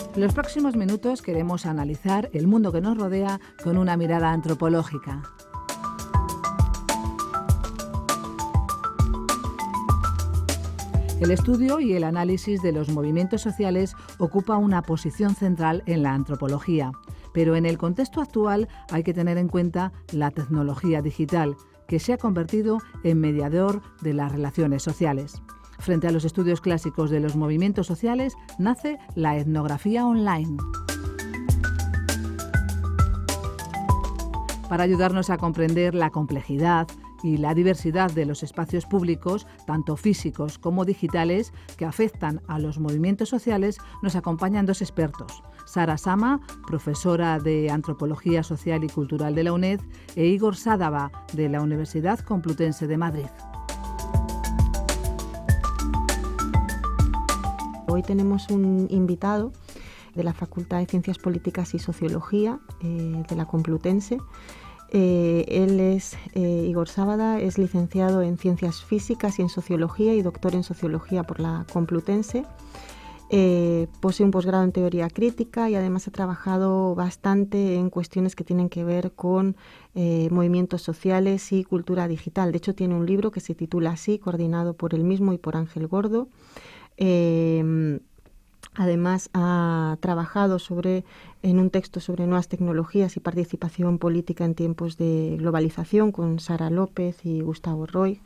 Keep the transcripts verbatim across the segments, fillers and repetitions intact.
En los próximos minutos queremos analizar el mundo que nos rodea con una mirada antropológica. El estudio y el análisis de los movimientos sociales ocupa una posición central en la antropología, pero en el contexto actual hay que tener en cuenta la tecnología digital, que se ha convertido en mediador de las relaciones sociales. Frente a los estudios clásicos de los movimientos sociales, nace la etnografía online. Para ayudarnos a comprender la complejidad y la diversidad de los espacios públicos, tanto físicos como digitales, que afectan a los movimientos sociales, nos acompañan dos expertos: Sara Sama, profesora de Antropología Social y Cultural de la UNED, e Igor Sadava, de la Universidad Complutense de Madrid. Hoy tenemos un invitado de la Facultad de Ciencias Políticas y Sociología eh, de la Complutense. Eh, él es eh, Igor Sadava, es licenciado en Ciencias Físicas y en Sociología y doctor en Sociología por la Complutense. Eh, posee un posgrado en Teoría Crítica y además ha trabajado bastante en cuestiones que tienen que ver con eh, movimientos sociales y cultura digital. De hecho, tiene un libro que se titula así, coordinado por él mismo y por Ángel Gordo. Eh, Además, ha trabajado sobre, en un texto sobre nuevas tecnologías y participación política en tiempos de globalización con Sara López y Gustavo Roig.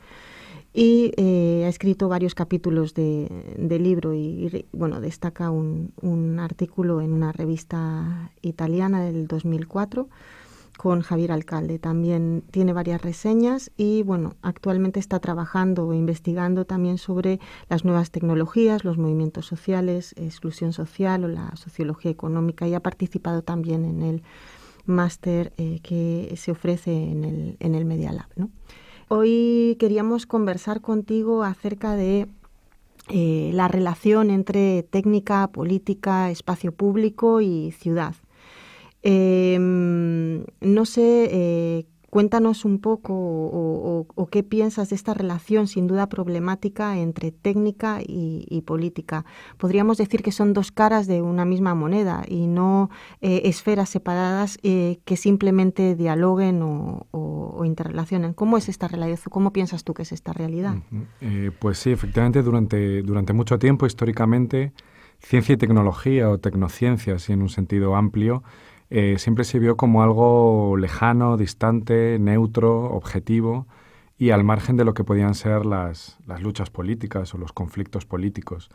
Y eh, ha escrito varios capítulos de, de libro y, y bueno, destaca un, un artículo en una revista italiana del dos mil cuatro con Javier Alcalde. También tiene varias reseñas y bueno, actualmente está trabajando o investigando también sobre las nuevas tecnologías, los movimientos sociales, exclusión social o la sociología económica, y ha participado también en el máster eh, que se ofrece en el, en el Media Lab, ¿no? Hoy queríamos conversar contigo acerca de eh, la relación entre técnica, política, espacio público y ciudad. Eh, no sé, eh, cuéntanos un poco o, o, o qué piensas de esta relación sin duda problemática entre técnica y, y política. Podríamos decir que son dos caras de una misma moneda y no eh, esferas separadas eh, que simplemente dialoguen o, o, o interrelacionen. ¿Cómo es esta realidad? ¿Cómo piensas tú que es esta realidad? Uh-huh. Eh, pues sí, efectivamente, durante, durante mucho tiempo, históricamente, ciencia y tecnología o tecnociencias, y en un sentido amplio, Eh, siempre se vio como algo lejano, distante, neutro, objetivo y al margen de lo que podían ser las, las luchas políticas o los conflictos políticos.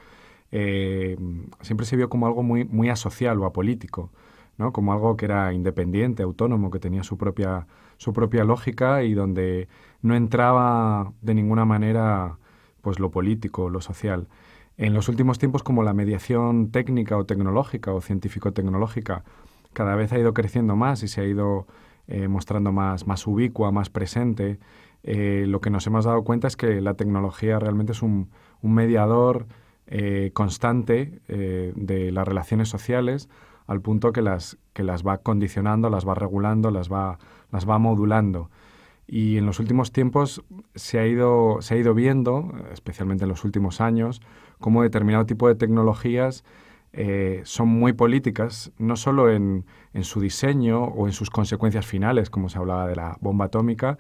Eh, siempre se vio como algo muy, muy asocial o apolítico, ¿no? Como algo que era independiente, autónomo, que tenía su propia, su propia lógica y donde no entraba de ninguna manera pues, lo político, lo social. En los últimos tiempos, como la mediación técnica o tecnológica o científico-tecnológica cada vez ha ido creciendo más y se ha ido eh, mostrando más, más ubicua, más presente, eh, lo que nos hemos dado cuenta es que la tecnología realmente es un, un mediador eh, constante eh, de las relaciones sociales, al punto que las, que las va condicionando, las va regulando, las va, las va modulando. Y en los últimos tiempos se ha ido, se ha ido viendo, especialmente en los últimos años, cómo determinado tipo de tecnologías Eh, son muy políticas, no solo en, en su diseño o en sus consecuencias finales, como se hablaba de la bomba atómica,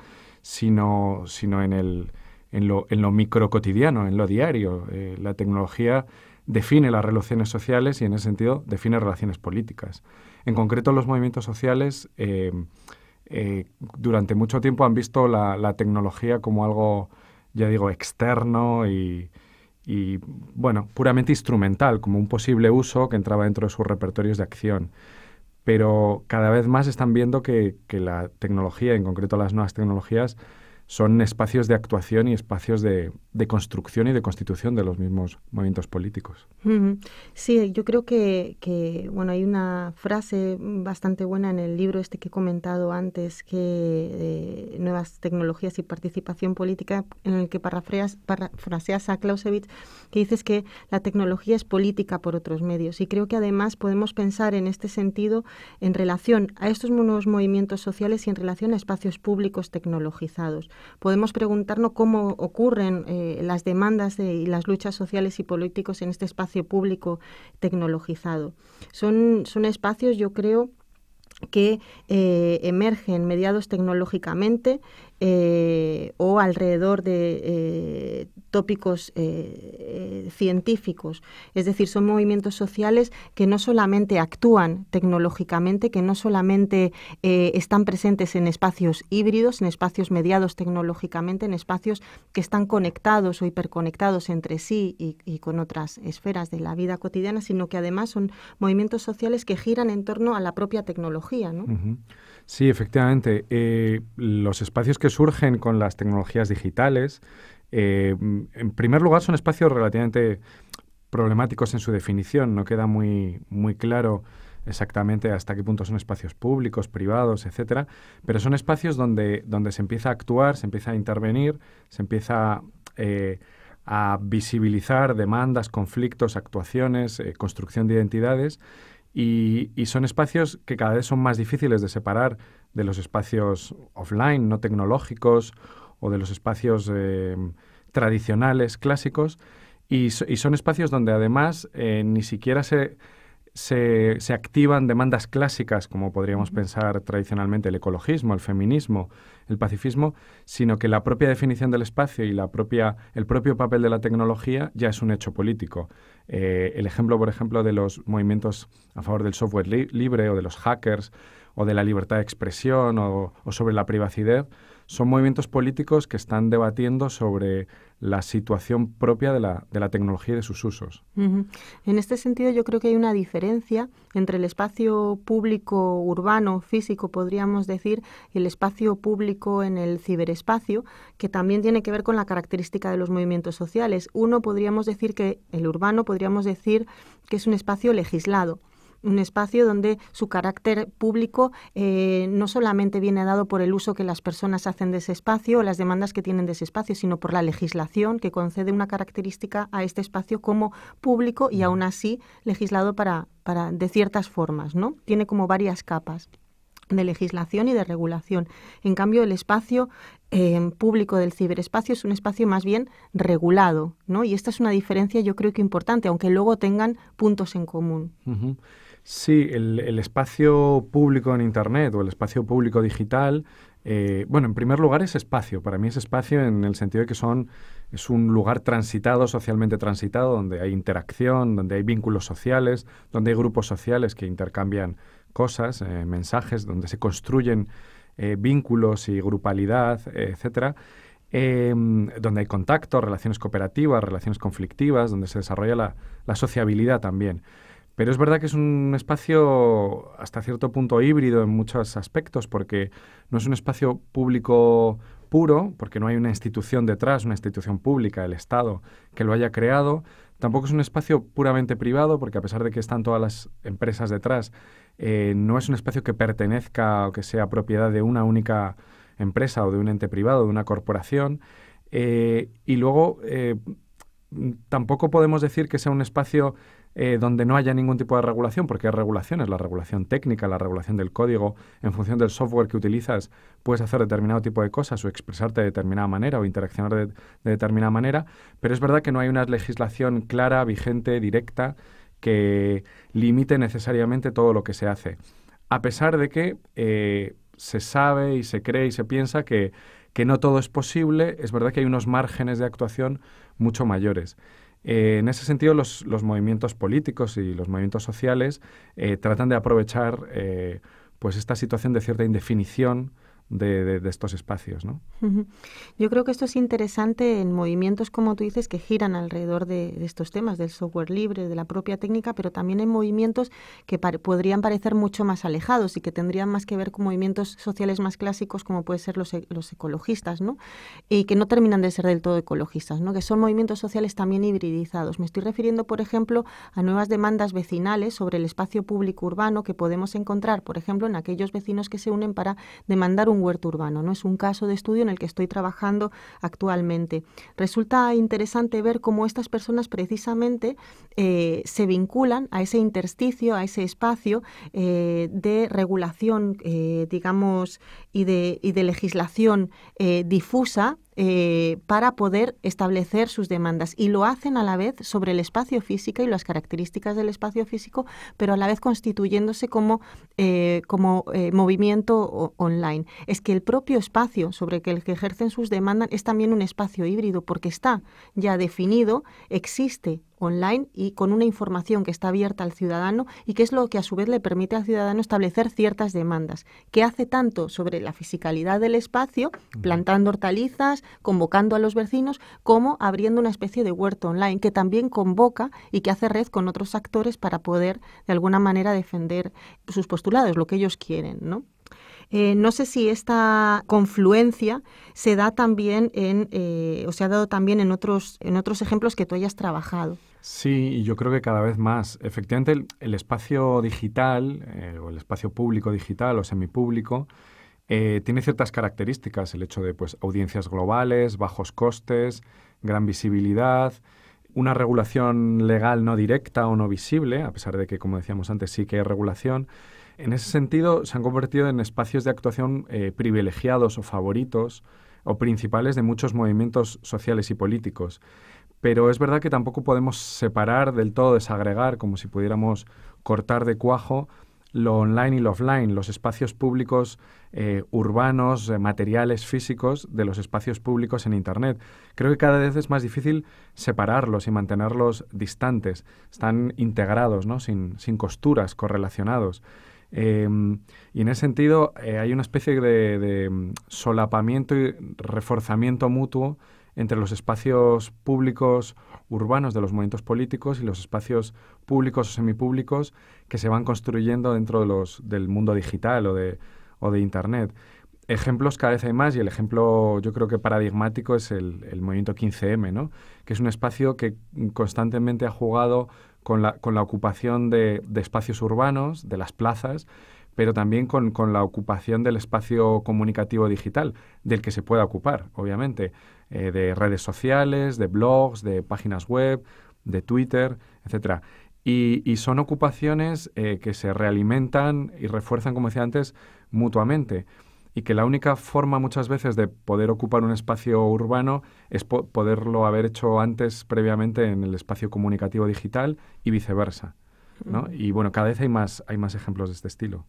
sino, sino en, el, en, lo, en lo micro cotidiano, en lo diario. Eh, la tecnología define las relaciones sociales y, en ese sentido, define relaciones políticas. En concreto, los movimientos sociales eh, eh, durante mucho tiempo han visto la, la tecnología como algo, ya digo, externo y y, bueno, puramente instrumental, como un posible uso que entraba dentro de sus repertorios de acción. Pero cada vez más están viendo que, que la tecnología, en concreto las nuevas tecnologías, son espacios de actuación y espacios de, de construcción y de constitución de los mismos movimientos políticos. Sí, yo creo que, que bueno, hay una frase bastante buena en el libro este que he comentado antes, que eh, Nuevas tecnologías y participación política, en el que parafraseas, parafraseas a Clausewitz, que dices que la tecnología es política por otros medios. Y creo que además podemos pensar en este sentido en relación a estos nuevos movimientos sociales y en relación a espacios públicos tecnologizados. podemos preguntarnos cómo ocurren eh, las demandas de, y las luchas sociales y políticos en este espacio público tecnologizado. Son, son espacios, yo creo, que eh, emergen mediados tecnológicamente eh, o alrededor de eh, tópicos eh, eh, científicos. Es decir, son movimientos sociales que no solamente actúan tecnológicamente, que no solamente eh, están presentes en espacios híbridos, en espacios mediados tecnológicamente, en espacios que están conectados o hiperconectados entre sí y, y con otras esferas de la vida cotidiana, sino que además son movimientos sociales que giran en torno a la propia tecnología, ¿no? Uh-huh. Sí, efectivamente. Eh, los espacios que surgen con las tecnologías digitales, eh, en primer lugar, son espacios relativamente problemáticos en su definición. No queda muy, muy claro exactamente hasta qué punto son espacios públicos, privados, etcétera, pero son espacios donde, donde se empieza a actuar, se empieza a intervenir, se empieza eh, a visibilizar demandas, conflictos, actuaciones, eh, construcción de identidades. Y, y son espacios que cada vez son más difíciles de separar de los espacios offline, no tecnológicos, o de los espacios eh, tradicionales, clásicos, y, so, y son espacios donde además eh, ni siquiera se, se, se activan demandas clásicas, como podríamos pensar tradicionalmente el ecologismo, el feminismo, el pacifismo, sino que la propia definición del espacio y la propia, el propio papel de la tecnología ya es un hecho político. Eh, el ejemplo, por ejemplo, de los movimientos a favor del software li- libre o de los hackers o de la libertad de expresión o, o sobre la privacidad son movimientos políticos que están debatiendo sobre la situación propia de la, de la tecnología y de sus usos. Uh-huh. En este sentido, yo creo que hay una diferencia entre el espacio público urbano, físico, podríamos decir, y el espacio público en el ciberespacio, que también tiene que ver con la característica de los movimientos sociales. Uno, podríamos decir que el urbano, podríamos decir que es un espacio legislado. Un espacio donde su carácter público eh, no solamente viene dado por el uso que las personas hacen de ese espacio o las demandas que tienen de ese espacio, sino por la legislación que concede una característica a este espacio como público y aún así legislado para, para de ciertas formas, ¿no? Tiene como varias capas de legislación y de regulación. En cambio, el espacio eh, público del ciberespacio es un espacio más bien regulado, ¿no? Y esta es una diferencia, yo creo que importante, aunque luego tengan puntos en común. Uh-huh. Sí, el, el espacio público en Internet o el espacio público digital, eh, bueno, en primer lugar es espacio. Para mí es espacio en el sentido de que son, es un lugar transitado, socialmente transitado, donde hay interacción, donde hay vínculos sociales, donde hay grupos sociales que intercambian cosas, eh, mensajes, donde se construyen eh, vínculos y grupalidad, eh, etcétera. Eh, donde hay contacto, relaciones cooperativas, relaciones conflictivas, donde se desarrolla la, la sociabilidad también. Pero es verdad que es un espacio hasta cierto punto híbrido en muchos aspectos, porque no es un espacio público puro, porque no hay una institución detrás, una institución pública, el Estado, que lo haya creado. Tampoco es un espacio puramente privado, porque a pesar de que están todas las empresas detrás, eh, no es un espacio que pertenezca o que sea propiedad de una única empresa o de un ente privado, de una corporación. Eh, y luego eh, tampoco podemos decir que sea un espacio eh, donde no haya ningún tipo de regulación, porque hay regulaciones, la regulación técnica, la regulación del código. En función del software que utilizas, puedes hacer determinado tipo de cosas o expresarte de determinada manera o interaccionar de, de determinada manera, pero es verdad que no hay una legislación clara, vigente, directa, que limite necesariamente todo lo que se hace. A pesar de que eh, se sabe y se cree y se piensa que, que no todo es posible, es verdad que hay unos márgenes de actuación mucho mayores. Eh, en ese sentido, los, los movimientos políticos y los movimientos sociales eh, tratan de aprovechar eh, pues esta situación de cierta indefinición de, de, de estos espacios, ¿no? Uh-huh. Yo creo que esto es interesante en movimientos, como tú dices, que giran alrededor de, de estos temas, del software libre, de la propia técnica, pero también en movimientos que pare- podrían parecer mucho más alejados y que tendrían más que ver con movimientos sociales más clásicos, como pueden ser los, e- los ecologistas, ¿no? Y que no terminan de ser del todo ecologistas, ¿no? Que son movimientos sociales también hibridizados. Me estoy refiriendo, por ejemplo, a nuevas demandas vecinales sobre el espacio público urbano que podemos encontrar, por ejemplo, en aquellos vecinos que se unen para demandar un un huerto urbano, ¿no? Es un caso de estudio en el que estoy trabajando actualmente. Resulta interesante ver cómo estas personas precisamente eh, se vinculan a ese intersticio, a ese espacio eh, de regulación, eh, digamos, y de, y de legislación eh, difusa, Eh, para poder establecer sus demandas, y lo hacen a la vez sobre el espacio físico y las características del espacio físico, pero a la vez constituyéndose como, eh, como eh, movimiento o, online. Es que el propio espacio sobre el que ejercen sus demandas es también un espacio híbrido, porque está ya definido, existe online y con una información que está abierta al ciudadano, y que es lo que a su vez le permite al ciudadano establecer ciertas demandas, que hace tanto sobre la fisicalidad del espacio, plantando hortalizas, convocando a los vecinos, como abriendo una especie de huerto online que también convoca y que hace red con otros actores para poder de alguna manera defender sus postulados, lo que ellos quieren, ¿no? Eh, no sé si esta confluencia se da también en, eh, o se ha dado también en otros, en otros ejemplos que tú hayas trabajado. Sí, y yo creo que cada vez más. Efectivamente, el, el espacio digital, eh, o el espacio público digital o semipúblico, eh, tiene ciertas características. El hecho de pues, audiencias globales, bajos costes, gran visibilidad, una regulación legal no directa o no visible, a pesar de que, como decíamos antes, sí que hay regulación. En ese sentido, se han convertido en espacios de actuación eh, privilegiados o favoritos o principales de muchos movimientos sociales y políticos. Pero es verdad que tampoco podemos separar del todo, desagregar, como si pudiéramos cortar de cuajo lo online y lo offline, los espacios públicos eh, urbanos, eh, materiales, físicos, de los espacios públicos en Internet. Creo que cada vez es más difícil separarlos y mantenerlos distantes. Están integrados, ¿no? sin, sin costuras, correlacionados. Eh, y en ese sentido eh, hay una especie de, de solapamiento y reforzamiento mutuo entre los espacios públicos urbanos de los movimientos políticos y los espacios públicos o semipúblicos que se van construyendo dentro de los, del mundo digital o de, o de Internet. Ejemplos cada vez hay más, y el ejemplo yo creo que paradigmático es el, el movimiento quince eme, ¿no? Que es un espacio que constantemente ha jugado con la, con la ocupación de, de espacios urbanos, de las plazas, pero también con, con la ocupación del espacio comunicativo digital, del que se pueda ocupar, obviamente, eh, de redes sociales, de blogs, de páginas web, de Twitter, etcétera. Y, y son ocupaciones eh, que se realimentan y refuerzan, como decía antes, mutuamente. Y que la única forma muchas veces de poder ocupar un espacio urbano es po- poderlo haber hecho antes, previamente, en el espacio comunicativo digital y viceversa, ¿no? Mm. Y bueno, cada vez hay más, hay más ejemplos de este estilo.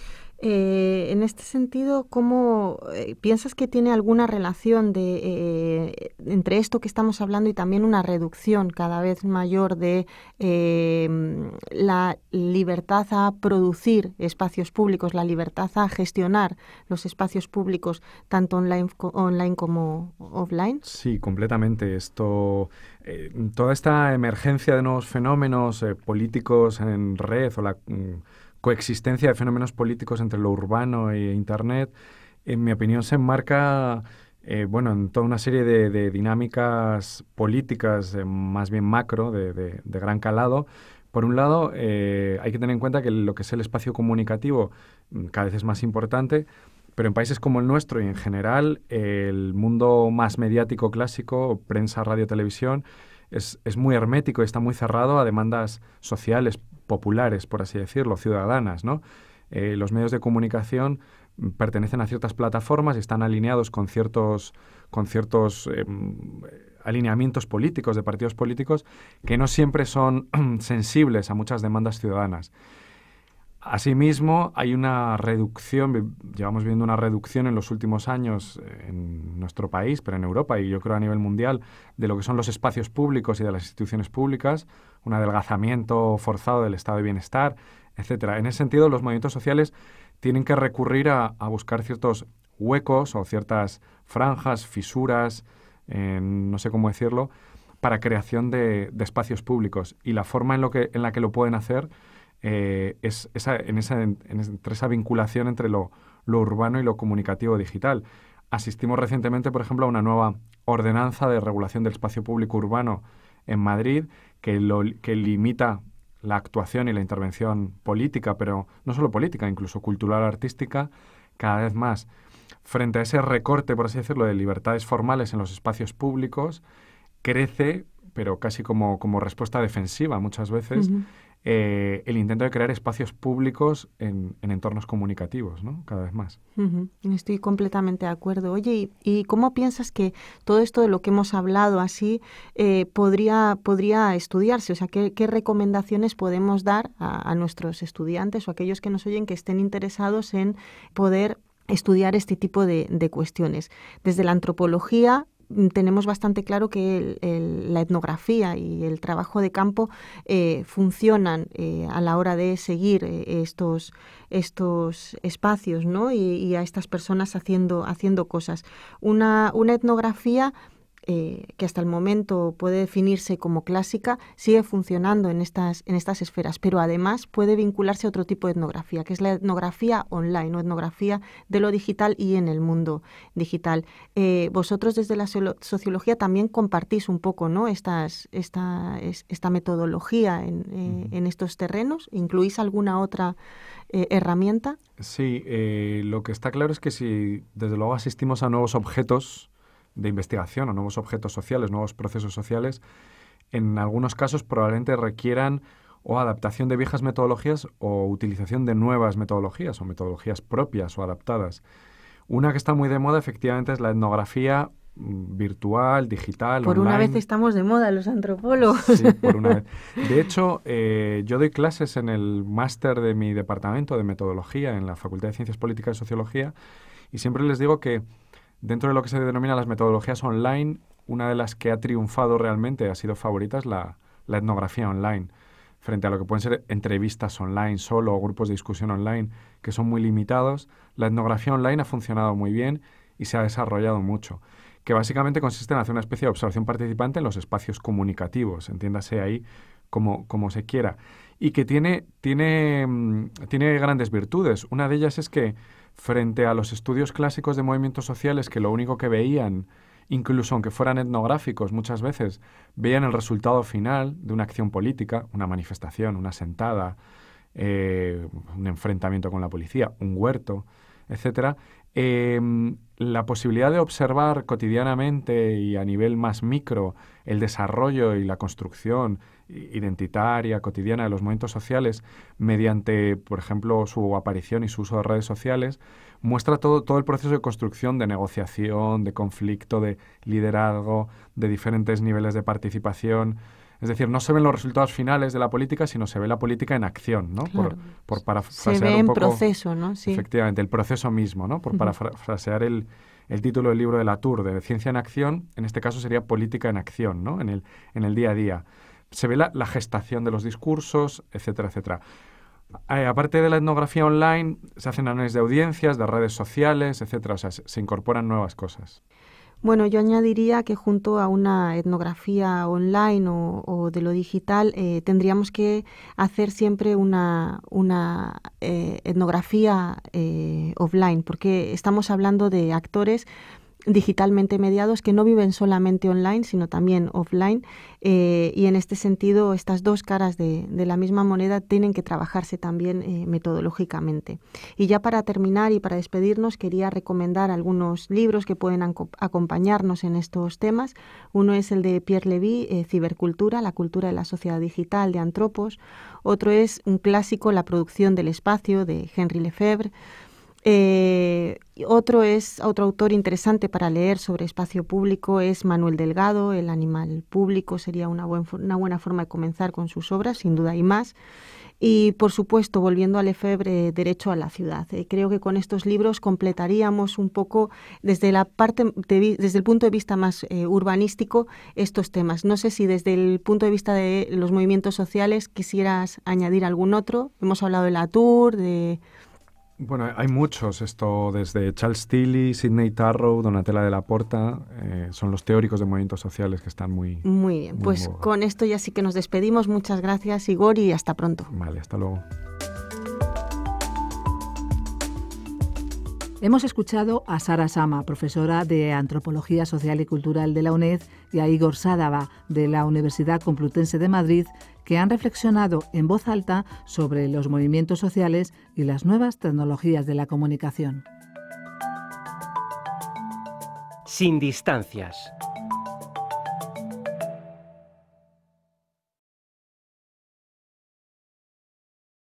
Eh, en este sentido, ¿cómo eh, piensas que tiene alguna relación de, eh, entre esto que estamos hablando y también una reducción cada vez mayor de eh, la libertad a producir espacios públicos, la libertad a gestionar los espacios públicos, tanto online, online como offline? Sí, completamente. Esto, eh, toda esta emergencia de nuevos fenómenos eh, políticos en red, o la mm, coexistencia de fenómenos políticos entre lo urbano e Internet, en mi opinión se enmarca eh, bueno, en toda una serie de, de dinámicas políticas eh, más bien macro, de, de, de gran calado. Por un lado, eh, hay que tener en cuenta que lo que es el espacio comunicativo cada vez es más importante, pero en países como el nuestro y en general el mundo más mediático clásico, prensa, radio, televisión, es, es muy hermético y está muy cerrado a demandas sociales, populares, por así decirlo, ciudadanas, ¿no? Eh, los medios de comunicación pertenecen a ciertas plataformas y están alineados con ciertos, con ciertos eh, alineamientos políticos, de partidos políticos, que no siempre son sensibles a muchas demandas ciudadanas. Asimismo, hay una reducción, llevamos viendo una reducción en los últimos años en nuestro país, pero en Europa y yo creo a nivel mundial, de lo que son los espacios públicos y de las instituciones públicas, un adelgazamiento forzado del estado de bienestar, etcétera. En ese sentido, los movimientos sociales tienen que recurrir a, a buscar ciertos huecos o ciertas franjas, fisuras, eh, no sé cómo decirlo, para creación de, de espacios públicos. Y la forma en, lo que, en la que lo pueden hacer Eh, es esa, en esa, en, entre esa vinculación entre lo, lo urbano y lo comunicativo digital. Asistimos recientemente, por ejemplo, a una nueva ordenanza de regulación del espacio público urbano en Madrid que, lo, que limita la actuación y la intervención política, pero no solo política, incluso cultural, artística, cada vez más. frente a ese recorte, por así decirlo, de libertades formales en los espacios públicos, crece, pero casi como, como respuesta defensiva muchas veces, uh-huh. eh, el intento de crear espacios públicos en, en entornos comunicativos, ¿no? Cada vez más. Uh-huh. Estoy completamente de acuerdo. Oye, ¿y, y cómo piensas que todo esto de lo que hemos hablado así eh, podría, podría estudiarse? O sea, ¿qué, qué recomendaciones podemos dar a, a nuestros estudiantes o a aquellos que nos oyen que estén interesados en poder estudiar este tipo de, de cuestiones? Desde la antropología tenemos bastante claro que el, el, la etnografía y el trabajo de campo eh, funcionan eh, a la hora de seguir eh, estos, estos espacios, ¿no? y, y a estas personas haciendo, haciendo cosas. Una, una etnografía Eh, que hasta el momento puede definirse como clásica, sigue funcionando en estas, en estas esferas, pero además puede vincularse a otro tipo de etnografía, que es la etnografía online o etnografía de lo digital y en el mundo digital. Eh, vosotros desde la sociología también compartís un poco, ¿no? Estas, esta, esta metodología en, eh, uh-huh. en estos terrenos. ¿Incluís alguna otra eh, herramienta? Sí, eh, lo que está claro es que si desde luego asistimos a nuevos objetos de investigación o nuevos objetos sociales, nuevos procesos sociales, en algunos casos probablemente requieran o adaptación de viejas metodologías o utilización de nuevas metodologías o metodologías propias o adaptadas. Una que está muy de moda efectivamente es la etnografía virtual, digital, Por online. Una vez estamos de moda los antropólogos. Sí, por una vez. De hecho, eh, yo doy clases en el máster de mi departamento de metodología en la Facultad de Ciencias Políticas y Sociología y siempre les digo que dentro de lo que se denomina las metodologías online, una de las que ha triunfado realmente, ha sido favorita, es la, la etnografía online, frente a lo que pueden ser entrevistas online solo o grupos de discusión online, que son muy limitados. La etnografía online ha funcionado muy bien y se ha desarrollado mucho, que básicamente consiste en hacer una especie de observación participante en los espacios comunicativos, entiéndase ahí como, como se quiera, y que tiene, tiene, tiene grandes virtudes. Una de ellas es que frente a los estudios clásicos de movimientos sociales que lo único que veían, incluso aunque fueran etnográficos muchas veces, veían el resultado final de una acción política, una manifestación, una sentada, eh, un enfrentamiento con la policía, un huerto, etcétera, eh, la posibilidad de observar cotidianamente y a nivel más micro el desarrollo y la construcción identitaria, cotidiana de los movimientos sociales mediante, por ejemplo, su aparición y su uso de redes sociales, muestra todo, todo el proceso de construcción, de negociación, de conflicto, de liderazgo, de diferentes niveles de participación. Es decir, no se ven los resultados finales de la política, sino se ve la política en acción, ¿no? Claro. Por, por parafrasear se ve un en poco, proceso, ¿no? Sí. Efectivamente, el proceso mismo, ¿no? Por uh-huh. parafrasear el, el título del libro de Latour, de Ciencia en Acción, en este caso sería Política en Acción, ¿no? En el, en el día a día. Se ve la, la gestación de los discursos, etcétera, etcétera. Eh, aparte de la etnografía online, se hacen análisis de audiencias, de redes sociales, etcétera. O sea, se, se incorporan nuevas cosas. Bueno, yo añadiría que junto a una etnografía online o, o de lo digital eh, tendríamos que hacer siempre una, una eh, etnografía eh, offline, porque estamos hablando de actores digitalmente mediados que no viven solamente online, sino también offline, eh, y en este sentido estas dos caras de, de la misma moneda tienen que trabajarse también eh, metodológicamente. Y ya para terminar y para despedirnos, quería recomendar algunos libros que pueden ac- acompañarnos en estos temas. Uno es el de Pierre Levy, eh, Cibercultura, la cultura de la sociedad digital, de Anthropos. Otro es un clásico, La producción del espacio, de Henri Lefebvre. Eh, otro es otro autor interesante para leer sobre espacio público es Manuel Delgado, El animal público. Sería una, buen, una buena forma de comenzar con sus obras, sin duda hay más. Y, por supuesto, volviendo a Lefebvre, Derecho a la ciudad. Eh, creo que con estos libros completaríamos un poco, desde la parte de, desde el punto de vista más eh, urbanístico, estos temas. No sé si desde el punto de vista de los movimientos sociales quisieras añadir algún otro. Hemos hablado de Latour, de... Bueno, hay muchos, esto desde Charles Tilly, Sidney Tarrow, Donatella de la Porta, eh, son los teóricos de movimientos sociales que están muy... Muy bien, muy pues boga. Con esto ya sí que nos despedimos. Muchas gracias, Igor, y hasta pronto. Vale, hasta luego. Hemos escuchado a Sara Sama, profesora de Antropología Social y Cultural de la UNED, y a Igor Sadava, de la Universidad Complutense de Madrid, que han reflexionado en voz alta sobre los movimientos sociales y las nuevas tecnologías de la comunicación. sin distancias.